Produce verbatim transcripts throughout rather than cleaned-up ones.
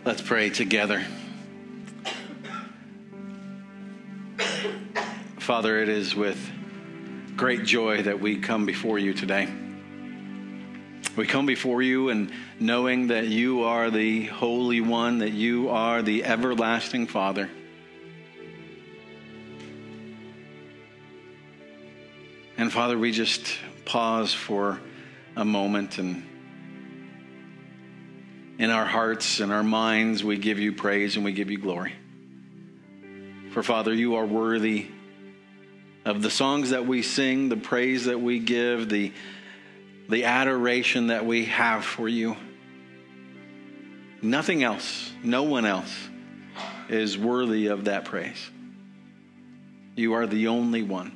Let's pray together. Father, it is with great joy that we come before you today. We come before you and knowing that you are the Holy One, that you are the everlasting Father. And Father, we just pause for a moment, and in our hearts and our minds, we give you praise and we give you glory. For Father, you are worthy of the songs that we sing, the praise that we give, the, the adoration that we have for you. Nothing else, no one else is worthy of that praise. You are the only one.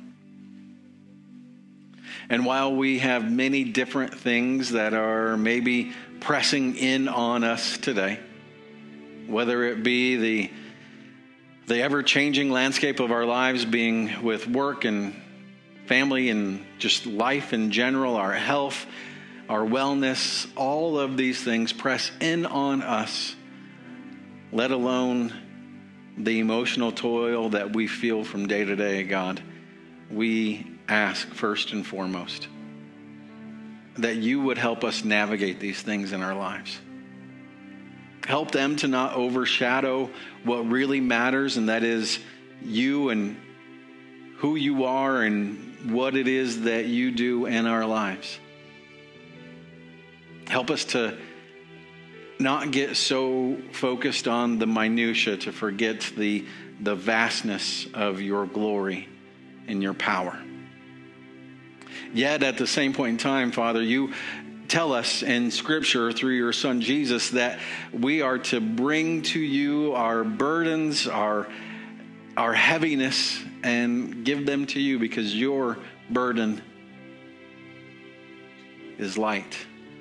And while we have many different things that are maybe pressing in on us today, whether it be the the ever-changing landscape of our lives, being with work and family and just life in general, our health, our wellness, all of these things press in on us, let alone the emotional toil that we feel from day to day, God. We ask first and foremost that you would help us navigate these things in our lives. Help them to not overshadow what really matters, and that is you and who you are and what it is that you do in our lives. Help us to not get so focused on the minutia to forget the, the vastness of your glory and your power. Yet at the same point in time, Father, you tell us in Scripture through your Son Jesus that we are to bring to you our burdens, our, our heaviness, and give them to you because your burden is light.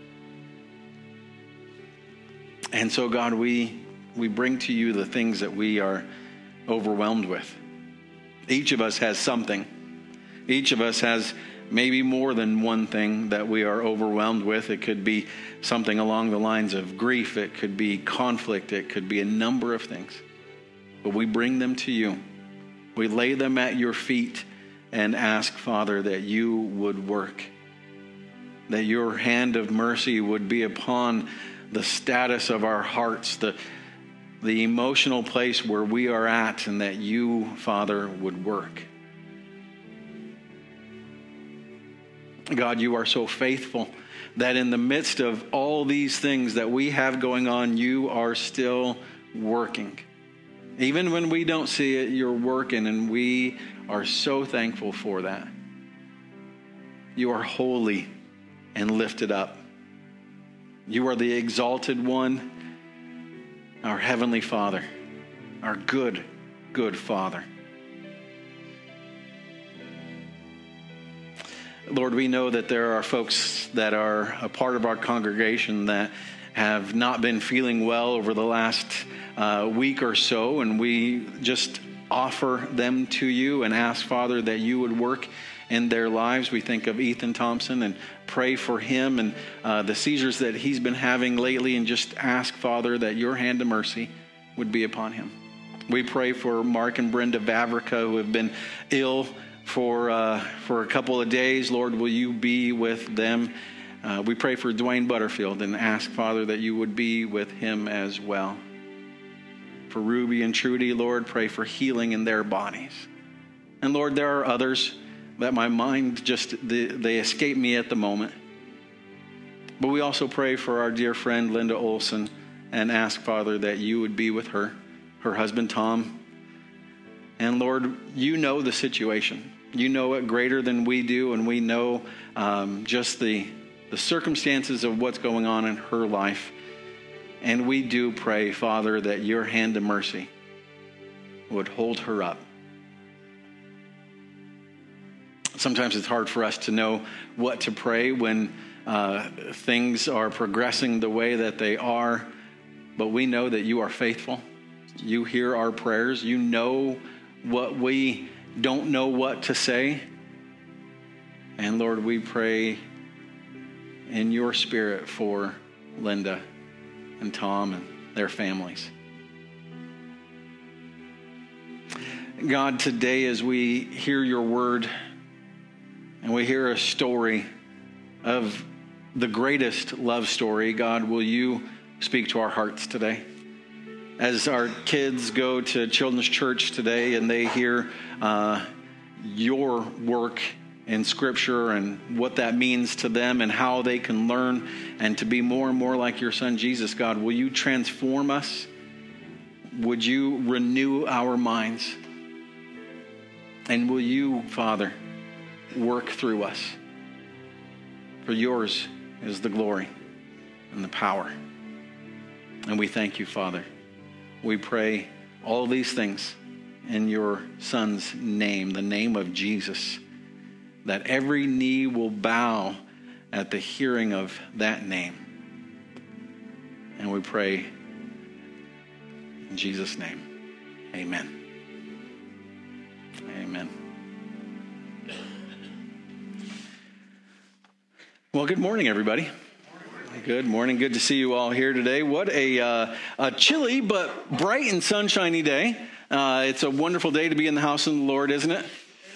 And so, God, we, we bring to you the things that we are overwhelmed with. Each of us has something. Each of us has maybe more than one thing that we are overwhelmed with. It could be something along the lines of grief. It could be conflict. It could be a number of things. But we bring them to you. We lay them at your feet and ask, Father, that you would work. That your hand of mercy would be upon the status of our hearts, the, the emotional place where we are at, and that you, Father, would work. God, you are so faithful that in the midst of all these things that we have going on, you are still working. Even when we don't see it, you're working, and we are so thankful for that. You are holy and lifted up. You are the exalted one, our Heavenly Father, our good, good Father. Lord, we know that there are folks that are a part of our congregation that have not been feeling well over the last uh, week or so, and we just offer them to you and ask, Father, that you would work in their lives. We think of Ethan Thompson and pray for him and uh, the seizures that he's been having lately, and just ask, Father, that your hand of mercy would be upon him. We pray for Mark and Brenda Vavrica, who have been ill for uh, for a couple of days. Lord, will you be with them? Uh, we pray for Dwayne Butterfield and ask, Father, that you would be with him as well. For Ruby and Trudy, Lord, pray for healing in their bodies. And Lord, there are others that my mind just, they, they escape me at the moment. But we also pray for our dear friend Linda Olson and ask, Father, that you would be with her, her husband Tom. And Lord, you know the situation. You know it greater than we do, and we know um, just the, the circumstances of what's going on in her life. And we do pray, Father, that your hand of mercy would hold her up. Sometimes it's hard for us to know what to pray when uh, things are progressing the way that they are, but we know that you are faithful. You hear our prayers. You know what we don't know what to say. And Lord, we pray in your spirit for Linda and Tom and their families. God, today as we hear your word and we hear a story of the greatest love story, God, will you speak to our hearts today? As our kids go to children's church today and they hear uh, your work in Scripture and what that means to them and how they can learn and to be more and more like your Son, Jesus, God, will you transform us? Would you renew our minds? And will you, Father, work through us? For yours is the glory and the power. And we thank you, Father. We pray all these things in your Son's name, the name of Jesus, that every knee will bow at the hearing of that name. And we pray in Jesus' name. Amen. Amen. Well, good morning, everybody. Good morning. Good to see you all here today. What a, uh, a chilly but bright and sunshiny day. Uh, it's a wonderful day to be in the house of the Lord, isn't it?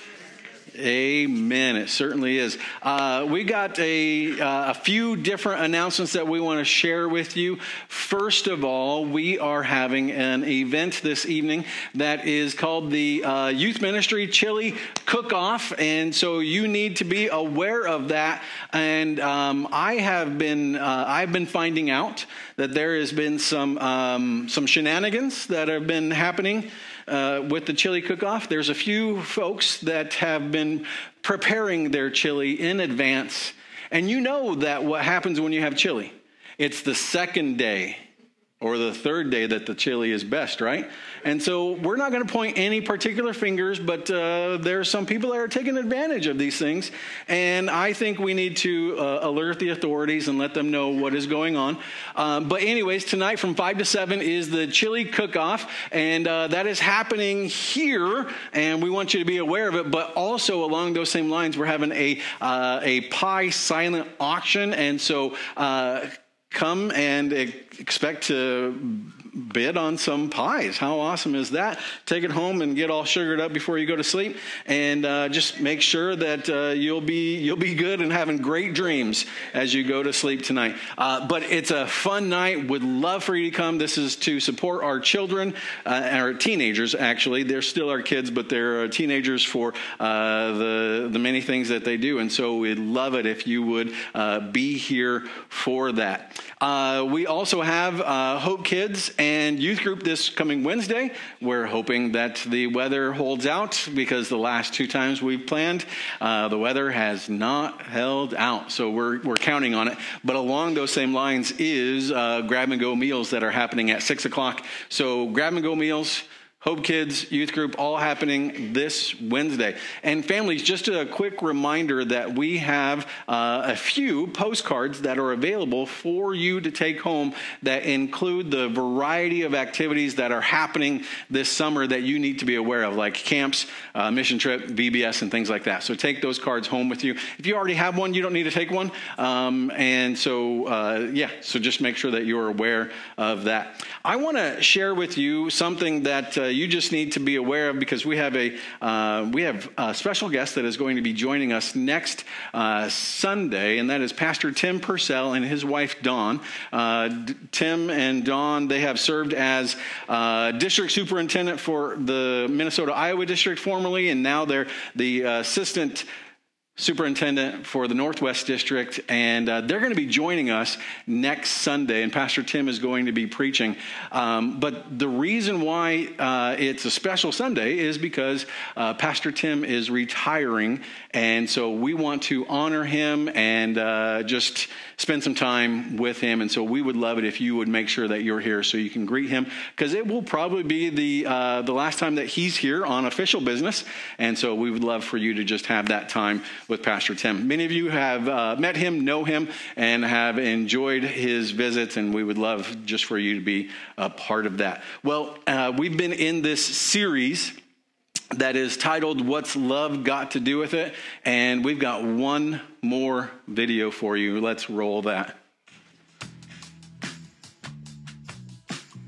Amen. It certainly is. Uh, we got a, uh, a few different announcements that we want to share with you. First of all, we are having an event this evening that is called the uh, Youth Ministry Chili Cook-Off, and so you need to be aware of that. And um, I have been uh, I've been finding out that there has been some um, some shenanigans that have been happening Uh, with the chili cook-off. There's a few folks that have been preparing their chili in advance. And you know that what happens when you have chili, it's the second day or the third day that the chili is best, right? And so we're not going to point any particular fingers, but uh, there are some people that are taking advantage of these things. And I think we need to uh, alert the authorities and let them know what is going on. Um, but anyways, tonight from five to seven is the chili cook-off. And uh, that is happening here. And we want you to be aware of it. But also along those same lines, we're having a, uh, a pie silent auction. And so uh, come and expect to bid on some pies. How awesome is that? Take it home and get all sugared up before you go to sleep, and uh, just make sure that uh, you'll be you'll be good and having great dreams as you go to sleep tonight. Uh, but it's a fun night. Would love for you to come. This is to support our children, uh, our teenagers. Actually, they're still our kids, but they're teenagers for uh, the the many things that they do, and so we'd love it if you would uh, be here for that. Uh, we also have uh, Hope Kids and Youth Group this coming Wednesday. We're hoping that the weather holds out, because the last two times we've planned, uh, the weather has not held out. So we're we're counting on it. But along those same lines is uh, grab and go meals that are happening at six o'clock. So grab and go meals, Hope Kids, Youth Group, all happening this Wednesday. And families, just a quick reminder that we have uh, a few postcards that are available for you to take home that include the variety of activities that are happening this summer that you need to be aware of, like camps, uh, mission trip, V B S, and things like that. So take those cards home with you. If you already have one, you don't need to take one. Um, and so, uh, yeah, so just make sure that you're aware of that. I want to share with you something that uh, you just need to be aware of, because we have a uh, we have a special guest that is going to be joining us next uh, Sunday, and that is Pastor Tim Purcell and his wife Dawn. Uh, Tim and Dawn, they have served as uh, district superintendent for the Minnesota Iowa district formerly, and now they're the uh, assistant superintendent for the Northwest District, and uh, they're going to be joining us next Sunday, and Pastor Tim is going to be preaching. Um, but the reason why uh, it's a special Sunday is because uh, Pastor Tim is retiring, and so we want to honor him and uh, just spend some time with him. And so we would love it if you would make sure that you're here so you can greet him, because it will probably be the uh, the last time that he's here on official business, and so we would love for you to just have that time with Pastor Tim. Many of you have uh, met him, know him, and have enjoyed his visits, and we would love just for you to be a part of that. Well, uh, we've been in this series that is titled, What's Love Got to Do with It? And we've got one more video for you. Let's roll that.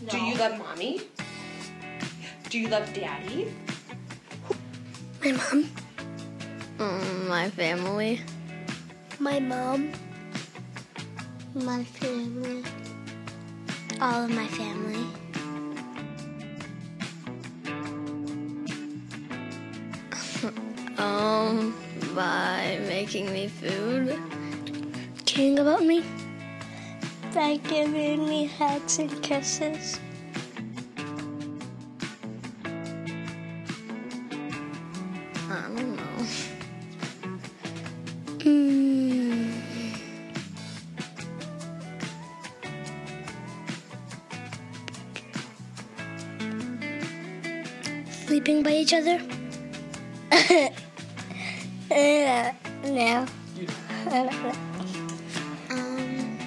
No. Do you love mommy? Do you love daddy? My mom. Um, my family. My mom. My family. All of my family. Um, by making me food. Caring about me. By giving me hugs and kisses. I don't know. Mm. Sleeping by each other? uh, no. um,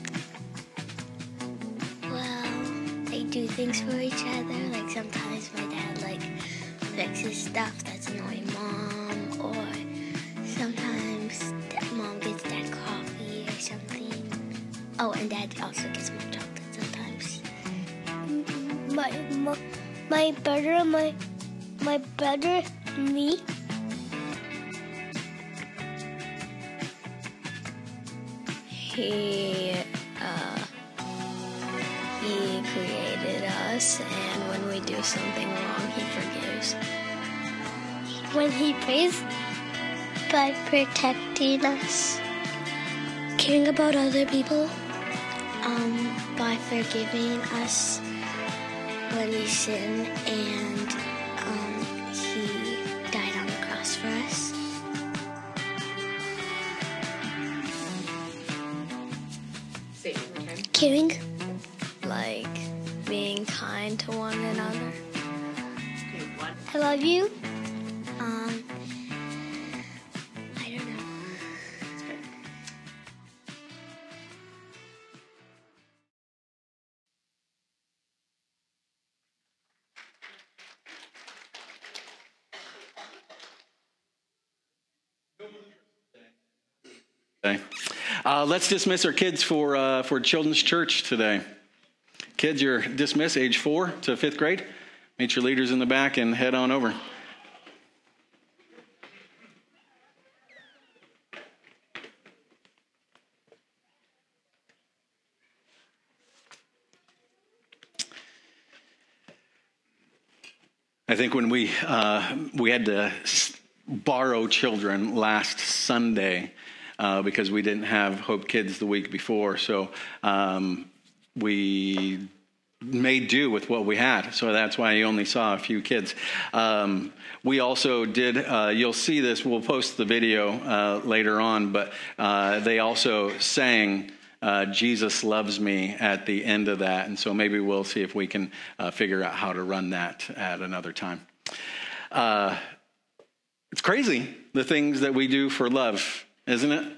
well, they do things for each other. Like sometimes my dad like fixes stuff that's annoying mom, or sometimes mom gets dad coffee or something. Oh, and dad also gets more chocolate sometimes. My my, my brother, my my brother, me. He, uh, he created us, and when we do something wrong, he forgives. When he prays, by protecting us. Caring about other people. Um, by forgiving us when we sin, and um, he died on the cross for us. Say it one more time. Caring. Like being kind to one another. Okay, one. I love you. Um, I don't know. That's good. Okay. Uh, let's dismiss our kids for uh, for Children's Church today. Kids, you're dismissed, age four to fifth grade. Meet your leaders in the back and head on over. I think when we uh, we had to borrow children last Sunday uh, because we didn't have Hope Kids the week before, so um, we made do with what we had. So that's why you only saw a few kids. Um, we also did. Uh, you'll see this. We'll post the video uh, later on, but uh, they also sang Uh, Jesus Loves Me at the end of that. And so maybe we'll see if we can uh, figure out how to run that at another time. Uh, it's crazy, the things that we do for love, isn't it?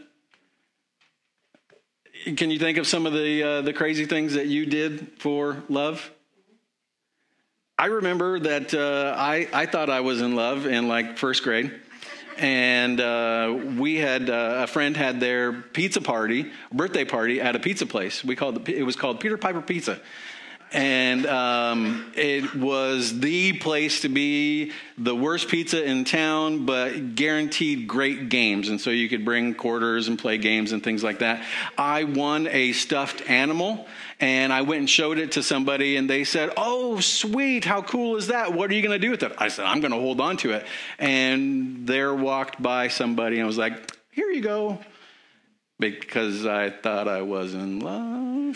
Can you think of some of the uh, the crazy things that you did for love? I remember that uh, I, I thought I was in love in like first grade. And uh, we had uh, a friend had their pizza party, birthday party at a pizza place. We called it, it was called Peter Piper Pizza, and um, it was the place to be. The worst pizza in town, but guaranteed great games. And so you could bring quarters and play games and things like that. I won a stuffed animal, and I went and showed it to somebody, and they said, "Oh, sweet, how cool is that? What are you going to do with it?" I said, "I'm going to hold on to it." And there walked by somebody, and I was like, "Here you go," because I thought I was in love.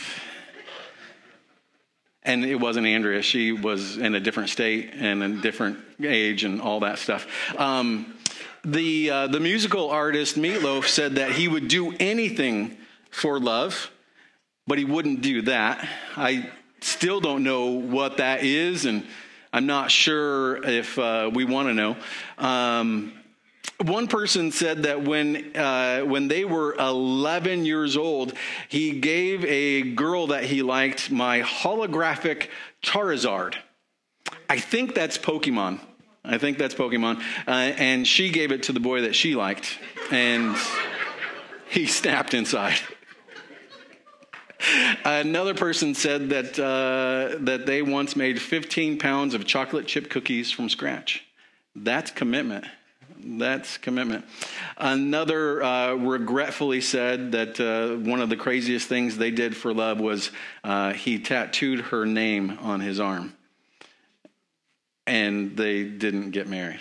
And it wasn't Andrea. She was in a different state and a different age and all that stuff. Um, the uh, the musical artist Meatloaf said that he would do anything for love, but he wouldn't do that. I still don't know what that is, and I'm not sure if uh, we want to know. Um, One person said that when uh, when they were eleven years old, he gave a girl that he liked my holographic Charizard. I think that's Pokemon. I think that's Pokemon. Uh, and she gave it to the boy that she liked, and he snapped inside. Another person said that uh, that they once made fifteen pounds of chocolate chip cookies from scratch. That's commitment. That's commitment. Another uh, regretfully said that uh, one of the craziest things they did for love was uh, he tattooed her name on his arm. And they didn't get married.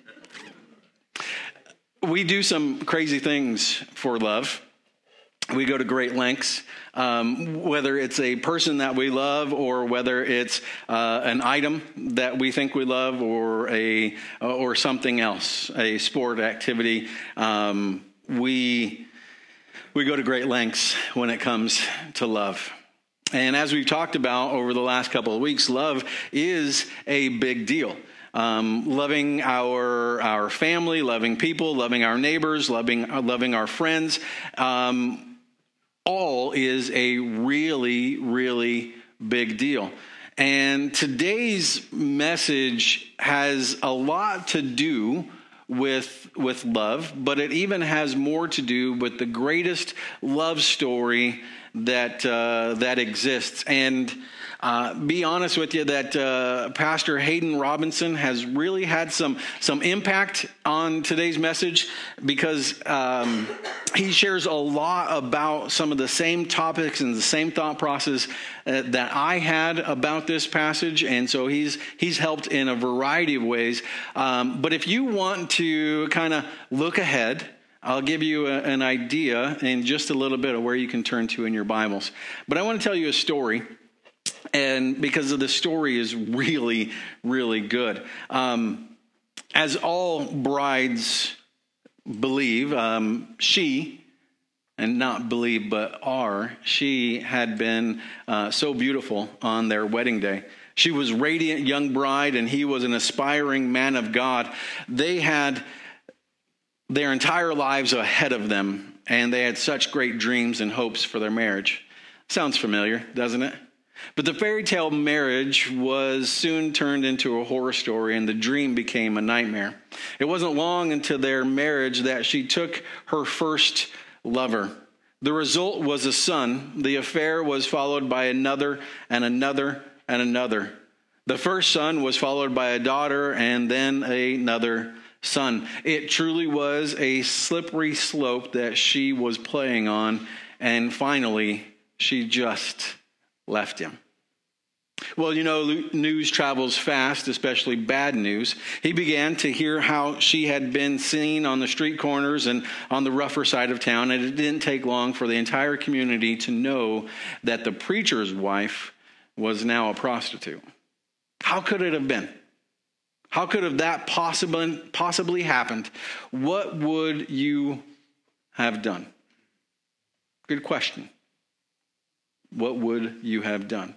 We do some crazy things for love. We go to great lengths, um, whether it's a person that we love or whether it's uh, an item that we think we love or a or something else, a sport activity. Um, we we go to great lengths when it comes to love. And as we've talked about over the last couple of weeks, love is a big deal. Um, loving our our family, loving people, loving our neighbors, loving loving our friends. Um, all is a really, really big deal. And today's message has a lot to do with with love, but it even has more to do with the greatest love story that uh, that exists. And uh, be honest with you, that uh, Pastor Hayden Robinson has really had some some impact on today's message because um, he shares a lot about some of the same topics and the same thought process uh, that I had about this passage, and so he's he's helped in a variety of ways. Um, but if you want to kind of look ahead, I'll give you a, an idea in just a little bit of where you can turn to in your Bibles. But I want to tell you a story, and because of the story is really, really good. Um, as all brides believe, um, she, and not believe, but are, she had been uh, so beautiful on their wedding day. She was a radiant young bride, and he was an aspiring man of God. They had their entire lives ahead of them, and they had such great dreams and hopes for their marriage. Sounds familiar, doesn't it? But the fairy tale marriage was soon turned into a horror story, and the dream became a nightmare. It wasn't long into their marriage that she took her first lover. The result was a son. The affair was followed by another and another and another. The first son was followed by a daughter and then another son. It truly was a slippery slope that she was playing on, and finally, she just left him. Well, you know, news travels fast, especially bad news. He began to hear how she had been seen on the street corners and on the rougher side of town, and it didn't take long for the entire community to know that the preacher's wife was now a prostitute. How could it have been? How could have that possibly, possibly happened? What would you have done? Good question. What would you have done?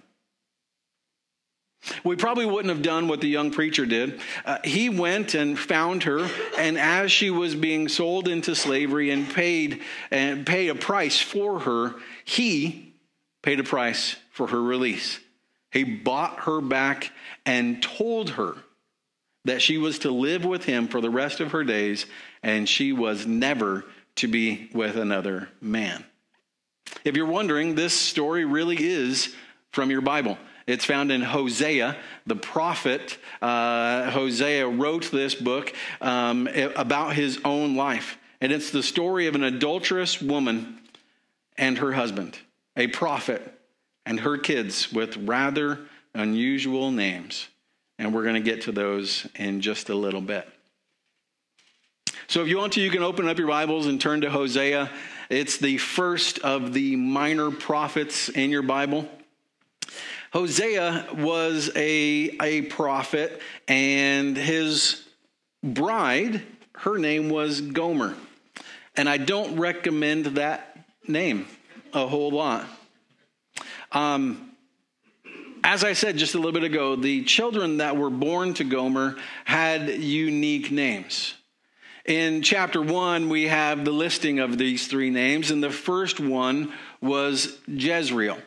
We probably wouldn't have done what the young preacher did. Uh, he went and found her, and as she was being sold into slavery and paid and paid a price for her, he paid a price for her release. He bought her back and told her that she was to live with him for the rest of her days, and she was never to be with another man. If you're wondering, this story really is from your Bible. It's found in Hosea, the prophet. Uh, Hosea wrote this book um, about his own life. And it's the story of an adulterous woman and her husband, a prophet, and her kids with rather unusual names. And we're going to get to those in just a little bit. So if you want to, you can open up your Bibles and turn to Hosea. It's the first of the minor prophets in your Bible. Hosea was a, a prophet, and his bride, her name was Gomer. And I don't recommend that name a whole lot. Um, as I said just a little bit ago, the children that were born to Gomer had unique names. In chapter one, we have the listing of these three names, and the first one was Jezreel.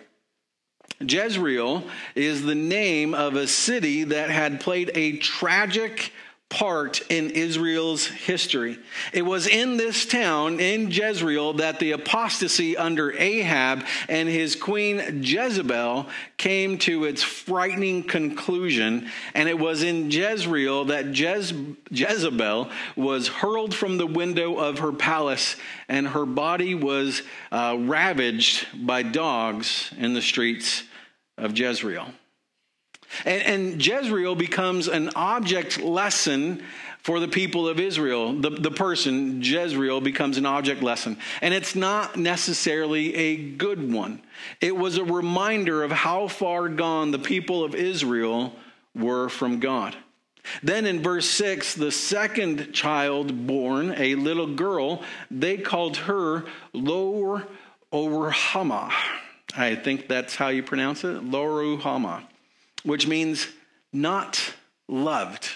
Jezreel is the name of a city that had played a tragic part in Israel's history. It was in this town, in Jezreel, that the apostasy under Ahab and his queen Jezebel came to its frightening conclusion. And it was in Jezreel that Jez- Jezebel was hurled from the window of her palace, and her body was uh, ravaged by dogs in the streets of Jezreel. And, and Jezreel becomes an object lesson for the people of Israel. The, the person, Jezreel, becomes an object lesson. And it's not necessarily a good one. It was a reminder of how far gone the people of Israel were from God. Then in verse six, the second child born, a little girl, they called her Lo Ruhamah. I think that's how you pronounce it, Lo Ruhamah, which means not loved.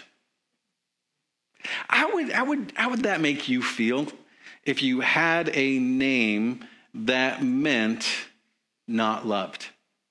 How would, how would, how would that make you feel if you had a name that meant not loved?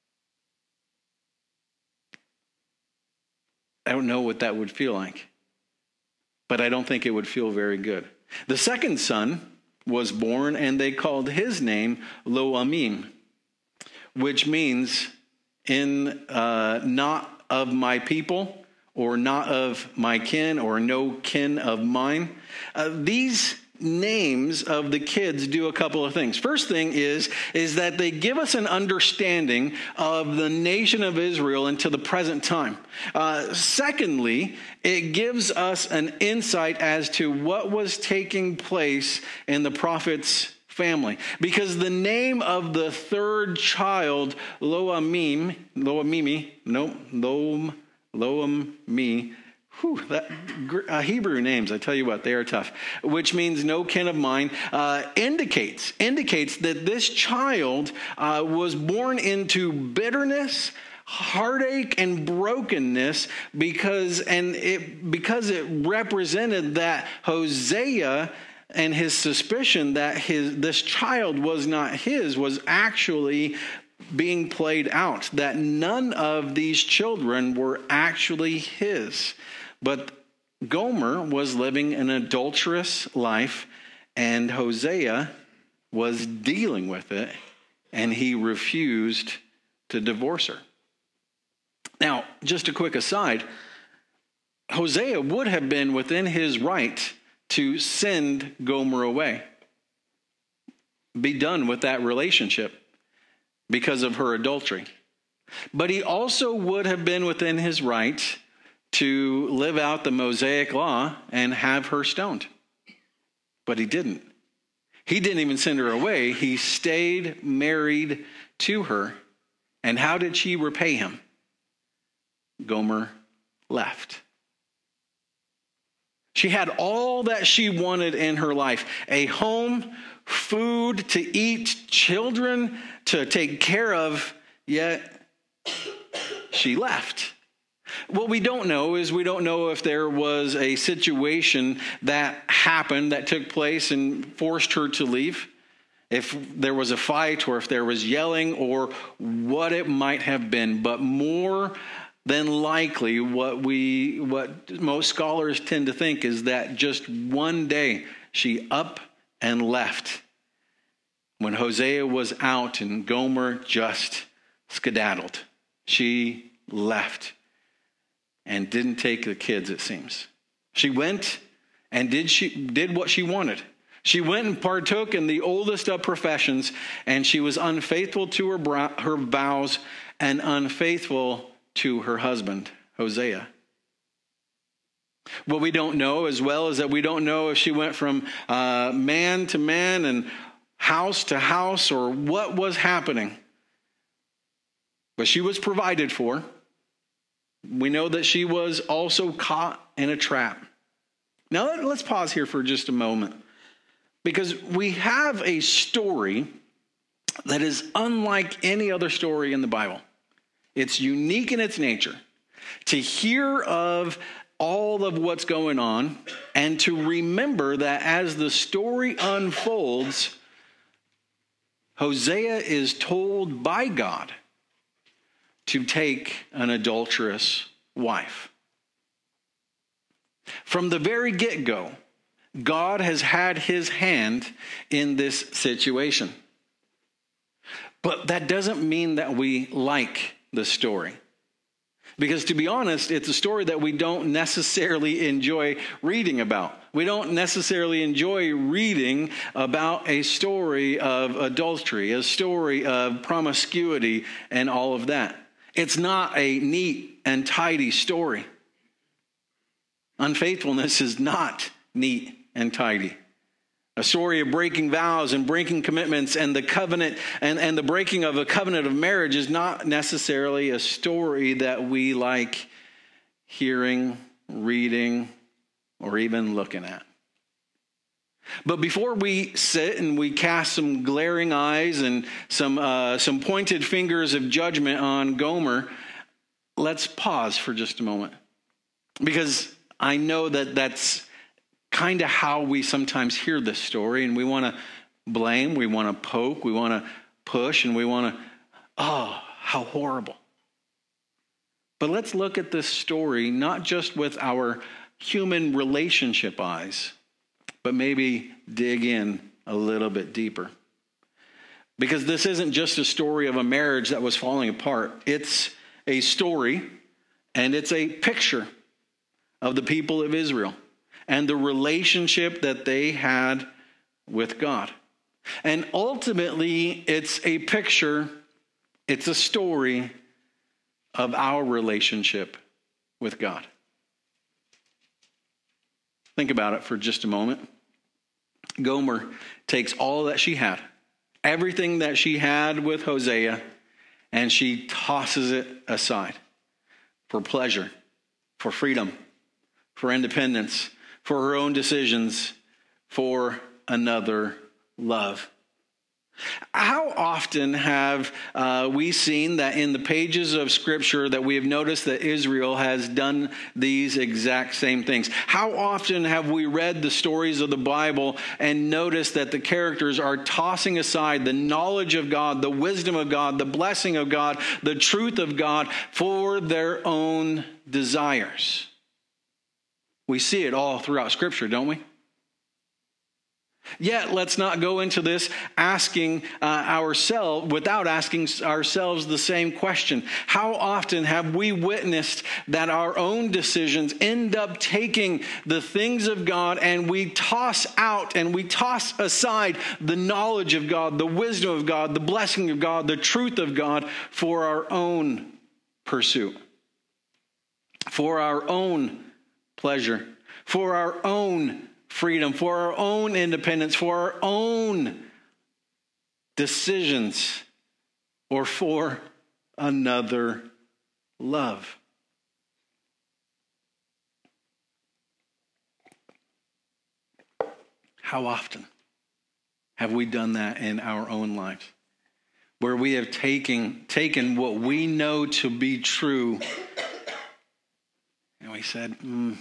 I don't know what that would feel like, but I don't think it would feel very good. The second son was born, and they called his name Lo Amim, which means in uh, not of my people, or not of my kin, or no kin of mine. Uh, these names of the kids do a couple of things. First thing is, is that they give us an understanding of the nation of Israel into the present time. Uh, secondly, it gives us an insight as to what was taking place in the prophet's family, because the name of the third child, Lo-Amim, Lo-Amimi, no, Lo, Lo-Ami, whew, that uh, Hebrew names, I tell you what, they are tough, which means no kin of mine, uh, indicates, indicates that this child uh, was born into bitterness, heartache, and brokenness, because, and it, because it represented that Hosea and his suspicion that his this child was not his was actually being played out, that none of these children were actually his. But Gomer was living an adulterous life, and Hosea was dealing with it, and he refused to divorce her. Now, just a quick aside, Hosea would have been within his right to send Gomer away, be done with that relationship because of her adultery. But he also would have been within his right to live out the Mosaic law and have her stoned. But he didn't. He didn't even send her away. He stayed married to her. And how did she repay him? Gomer left. She had all that she wanted in her life: a home, food to eat, children to take care of, yet she left. What we don't know is we don't know if there was a situation that happened that took place and forced her to leave, if there was a fight or if there was yelling or what it might have been. But more than likely, what we, what most scholars tend to think is that just one day she up and left when Hosea was out and Gomer just skedaddled. She left and didn't take the kids, it seems. She went and did she did what she wanted. She went and partook in the oldest of professions, and she was unfaithful to her brow, her vows and unfaithful to her husband, Hosea. What we don't know as well is that we don't know if she went from uh, man to man and house to house or what was happening. But she was provided for. We know that she was also caught in a trap. Now let's pause here for just a moment, because we have a story that is unlike any other story in the Bible. It's unique in its nature. To hear of all of what's going on and to remember that as the story unfolds, Hosea is told by God to take an adulterous wife. From the very get-go, God has had his hand in this situation. But that doesn't mean that we like the story. Because to be honest, it's a story that we don't necessarily enjoy reading about. We don't necessarily enjoy reading about a story of adultery, a story of promiscuity, and all of that. It's not a neat and tidy story. Unfaithfulness is not neat and tidy. A story of breaking vows and breaking commitments and the covenant and, and the breaking of a covenant of marriage is not necessarily a story that we like hearing, reading, or even looking at. But before we sit and we cast some glaring eyes and some uh, some pointed fingers of judgment on Gomer, let's pause for just a moment. Because I know that that's kind of how we sometimes hear this story, and we want to blame, we want to poke, we want to push, and we want to, oh, how horrible. But let's look at this story not just with our human relationship eyes, but maybe dig in a little bit deeper. Because this isn't just a story of a marriage that was falling apart. It's a story, and it's a picture of the people of Israel and the relationship that they had with God. And ultimately, it's a picture, it's a story of our relationship with God. Think about it for just a moment. Gomer takes all that she had, everything that she had with Hosea, and she tosses it aside for pleasure, for freedom, for independence, for her own decisions, for another love. How often have uh, we seen that in the pages of Scripture that we have noticed that Israel has done these exact same things? How often have we read the stories of the Bible and noticed that the characters are tossing aside the knowledge of God, the wisdom of God, the blessing of God, the truth of God for their own desires? We see it all throughout Scripture, don't we? Yet, let's not go into this asking uh, ourselves, without asking ourselves the same question. How often have we witnessed that our own decisions end up taking the things of God and we toss out and we toss aside the knowledge of God, the wisdom of God, the blessing of God, the truth of God for our own pursuit, for our own pleasure, for our own freedom, for our own independence, for our own decisions, or for another love? How often have we done that in our own lives? Where we have taken, taken what we know to be true and we said, mm,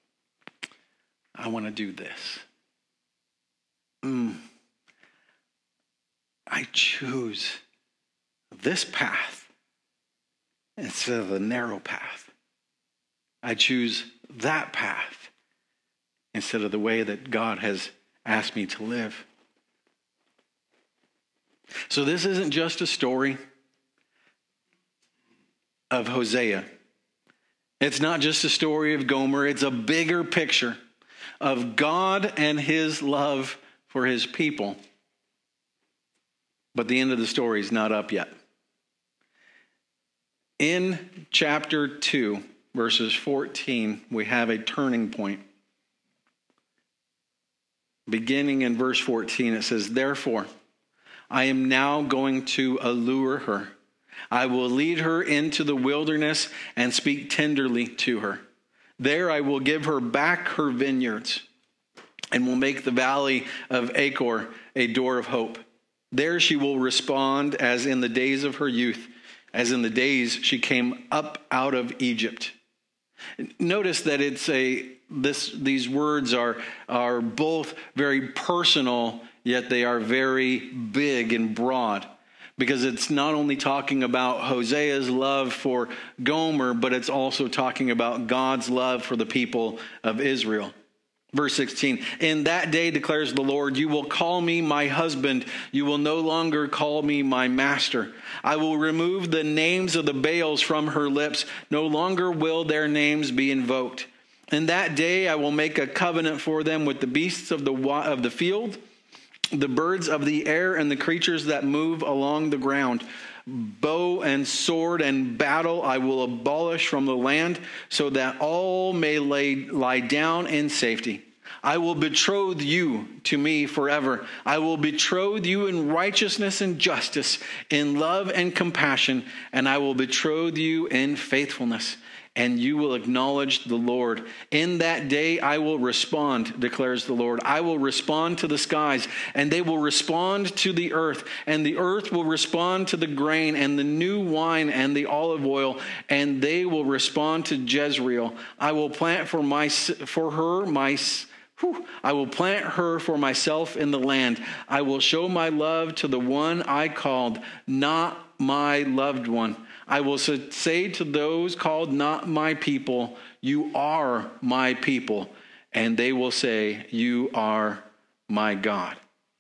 I want to do this. Mm, I choose this path instead of the narrow path. I choose that path instead of the way that God has asked me to live. So this isn't just a story of Hosea. It's not just a story of Gomer. It's a bigger picture of God and his love for his people. But the end of the story is not up yet. In chapter two, verses fourteen, we have a turning point. Beginning in verse fourteen, it says, "Therefore, I am now going to allure her. I will lead her into the wilderness and speak tenderly to her. There I will give her back her vineyards and will make the valley of Achor a door of hope. There she will respond as in the days of her youth, as in the days she came up out of Egypt." Notice that it's a this these words are are both very personal, yet they are very big and broad. because it's not only talking about Hosea's love for Gomer, but it's also talking about God's love for the people of Israel. Verse sixteen, in that day, declares the Lord, you will call me my husband. You will no longer call me my master. I will remove the names of the Baals from her lips. No longer will their names be invoked. In that day, I will make a covenant for them with the beasts of the of the field, the birds of the air, and the creatures that move along the ground. Bow and sword and battle I will abolish from the land, so that all may lay, lie down in safety. I will betroth you to me forever. I will betroth you in righteousness and justice, in love and compassion, and I will betroth you in faithfulness. And you will acknowledge the Lord. In that day I will respond, declares the Lord. I will respond to the skies, and they will respond to the earth. And the earth will respond to the grain and the new wine and the olive oil. And they will respond to Jezreel. I will plant for my for her my whew, I will plant her for myself in the land. I will show my love to the one I called, not my loved one. I will say to those called not my people, you are my people. And they will say, you are my God.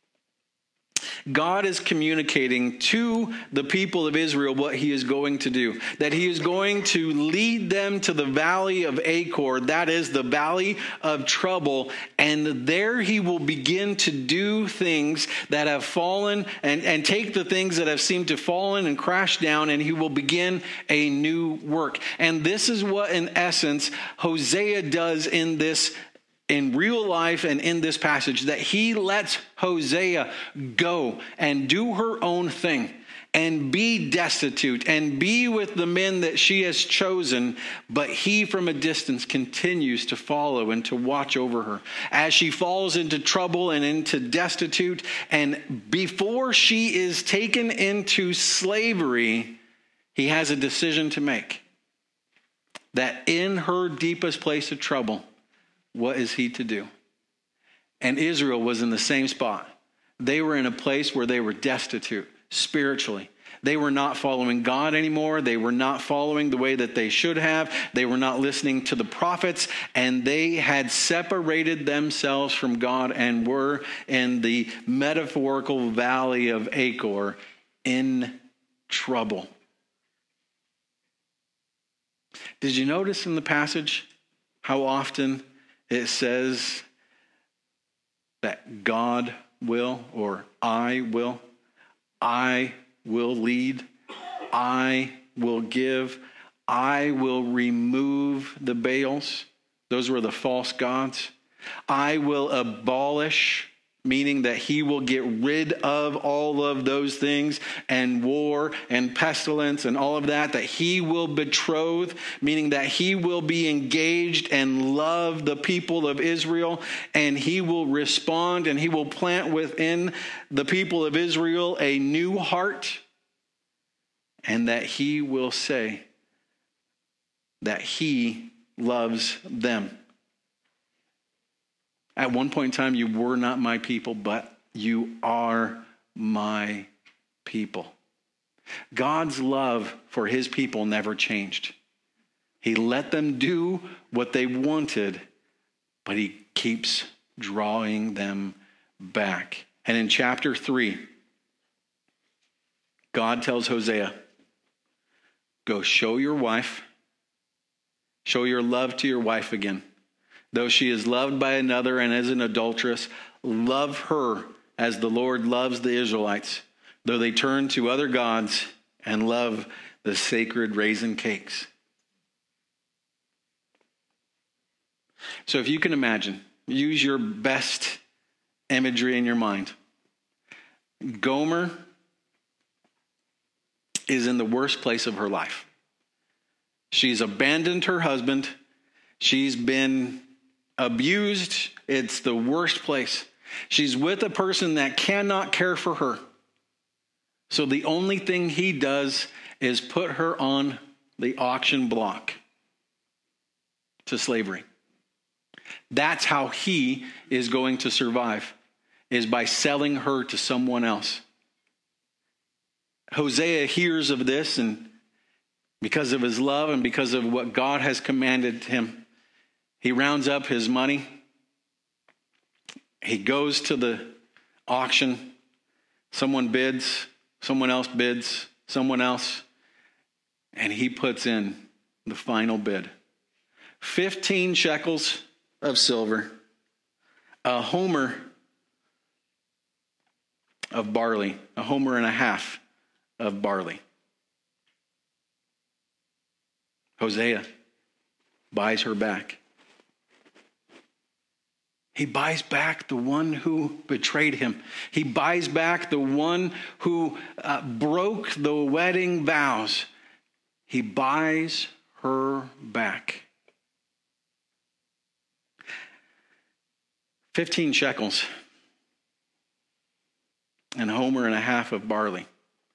God is communicating to the people of Israel what he is going to do. That he is going to lead them to the valley of Achor, that is the valley of trouble. And there he will begin to do things that have fallen and, and take the things that have seemed to fallen and crash down, and he will begin a new work. And this is what, in essence, Hosea does in this in real life and in this passage, that he lets Hosea go and do her own thing and be destitute and be with the men that she has chosen. But he from a distance continues to follow and to watch over her as she falls into trouble and into destitute. And before she is taken into slavery, he has a decision to make. That in her deepest place of trouble, what is he to do? And Israel was in the same spot. They were in a place where they were destitute spiritually. They were not following God anymore. They were not following the way that they should have. They were not listening to the prophets. And they had separated themselves from God and were in the metaphorical valley of Achor in trouble. Did you notice in the passage how often it says that God will, or I will, I will lead, I will give, I will remove the Baals. Those were the false gods. I will abolish, meaning that he will get rid of all of those things, and war and pestilence and all of that, that he will betroth, meaning that he will be engaged and love the people of Israel, and he will respond and he will plant within the people of Israel a new heart, and that he will say that he loves them. At one point in time, you were not my people, but you are my people. God's love for his people never changed. He let them do what they wanted, but he keeps drawing them back. And in chapter three, God tells Hosea, go show your wife, show your love to your wife again. Though she is loved by another and is an adulteress, love her as the Lord loves the Israelites, though they turn to other gods and love the sacred raisin cakes. So if you can imagine, use your best imagery in your mind. Gomer is in the worst place of her life. She's abandoned her husband. She's been abused. It's the worst place. She's with a person that cannot care for her. So the only thing he does is put her on the auction block to slavery. That's how he is going to survive, is by selling her to someone else. Hosea hears of this, and because of his love and because of what God has commanded him, he rounds up his money. He goes to the auction. Someone bids, someone else bids, someone else, and he puts in the final bid. fifteen shekels of silver, a homer of barley, a homer and a half of barley. Hosea buys her back. He buys back the one who betrayed him. He buys back the one who uh, broke the wedding vows. He buys her back. Fifteen shekels and a homer and a half of barley.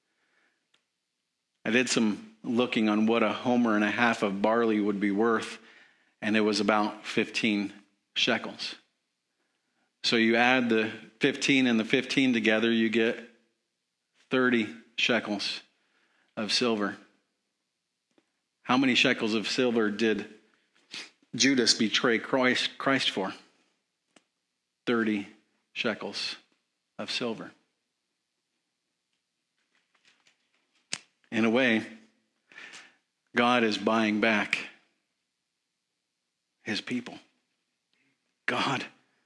I did some looking on what a homer and a half of barley would be worth, and it was about fifteen shekels. So you add the fifteen and the fifteen together, you get thirty shekels of silver. How many shekels of silver did Judas betray Christ, Christ for? thirty shekels of silver. In a way, God is buying back his people. God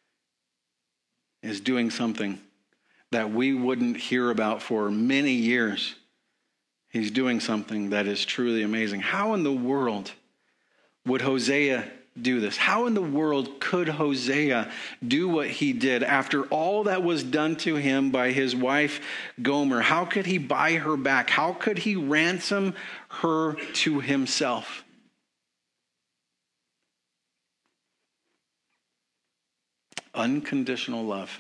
is doing something that we wouldn't hear about for many years. He's doing something that is truly amazing. How in the world would Hosea do this? How in the world could Hosea do what he did after all that was done to him by his wife Gomer? How could he buy her back? How could he ransom her to himself? Unconditional love.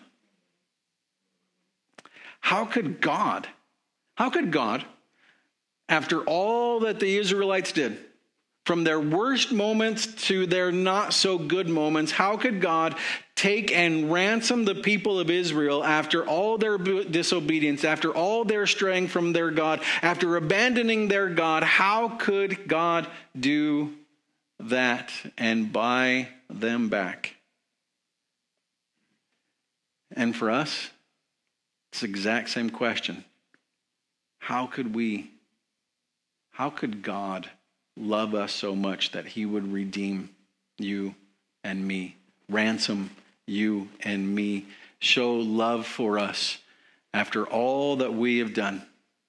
How could God, how could God, after all that the Israelites did, from their worst moments to their not so good moments, how could God take and ransom the people of Israel after all their disobedience, after all their straying from their God, after abandoning their God? How could God do that and buy them back? And for us, it's the exact same question. How could we, how could God love us so much that he would redeem you and me, ransom you and me, show love for us after all that we have done?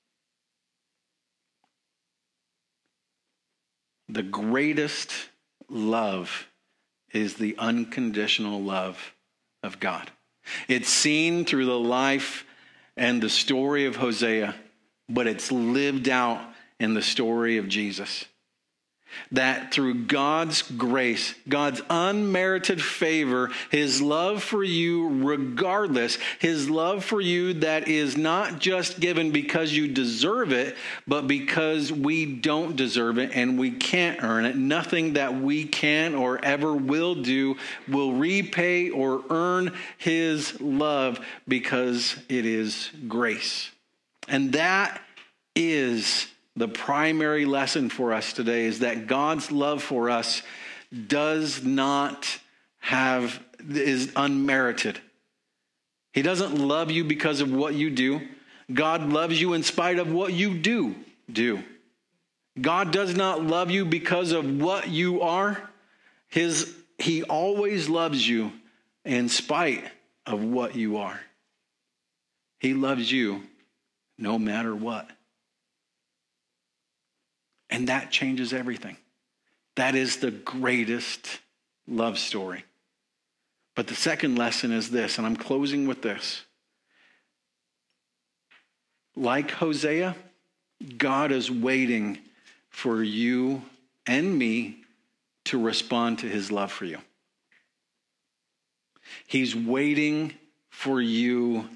The greatest love is the unconditional love of God. It's seen through the life and the story of Hosea, but it's lived out in the story of Jesus. That through God's grace, God's unmerited favor, his love for you regardless, his love for you that is not just given because you deserve it, but because we don't deserve it and we can't earn it. Nothing that we can or ever will do will repay or earn his love, because it is grace. And that is the primary lesson for us today, is that God's love for us does not have, is unmerited. He doesn't love you because of what you do. God loves you in spite of what you do do. God does not love you because of what you are. His, he always loves you in spite of what you are. He loves you no matter what. And that changes everything. That is the greatest love story. But the second lesson is this, and I'm closing with this. Like Hosea, God is waiting for you and me to respond to his love for you. He's waiting for you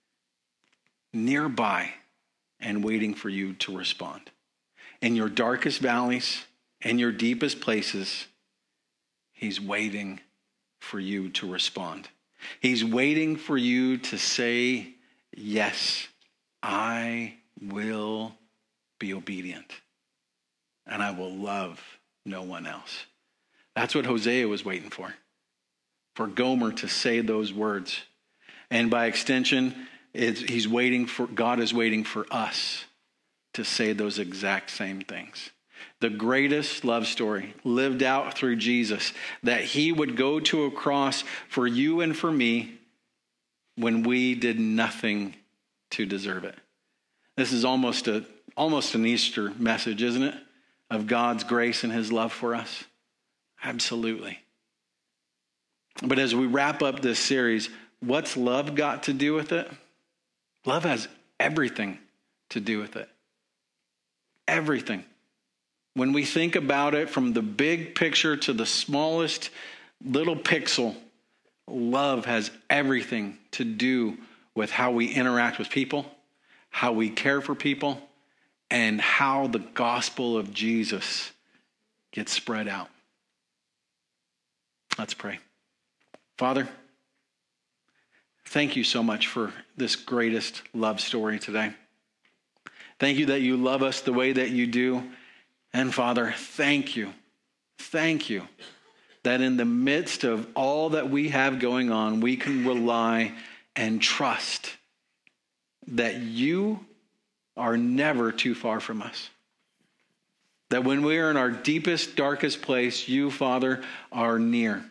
nearby and waiting for you to respond. In your darkest valleys, in your deepest places, he's waiting for you to respond. He's waiting for you to say, yes, I will be obedient, and I will love no one else. That's what Hosea was waiting for, for Gomer to say those words. And by extension, it's, he's waiting for, God is waiting for us to say those exact same things. The greatest love story lived out through Jesus, that he would go to a cross for you and for me when we did nothing to deserve it. This is almost a almost an Easter message, isn't it? Of God's grace and his love for us. Absolutely. But as we wrap up this series, what's love got to do with it? Love has everything to do with it. Everything. When we think about it from the big picture to the smallest little pixel, love has everything to do with how we interact with people, how we care for people, and how the gospel of Jesus gets spread out. Let's pray. Father, thank you so much for this greatest love story today. Thank you that you love us the way that you do. And Father, thank you, thank you that in the midst of all that we have going on, we can rely and trust that you are never too far from us. That when we are in our deepest, darkest place, you, Father, are near.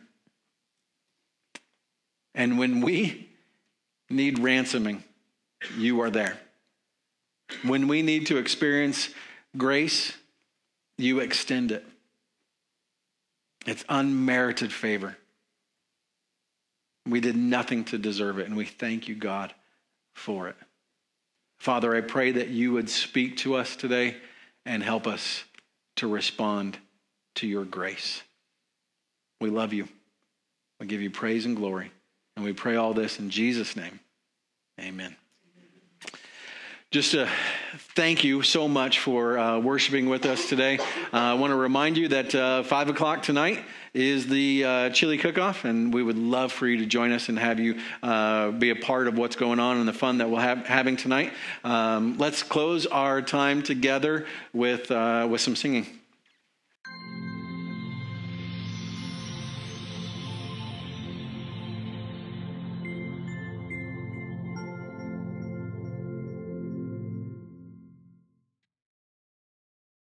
And when we need ransoming, you are there. When we need to experience grace, you extend it. It's unmerited favor. We did nothing to deserve it, and we thank you, God, for it. Father, I pray that you would speak to us today and help us to respond to your grace. We love you. We give you praise and glory. And we pray all this in Jesus' name. Amen. Just to thank you so much for uh, worshiping with us today. Uh, I want to remind you that uh, five o'clock tonight is the uh, chili cook-off, and we would love for you to join us and have you uh, be a part of what's going on and the fun that we'll have having tonight. Um, let's close our time together with uh, with some singing.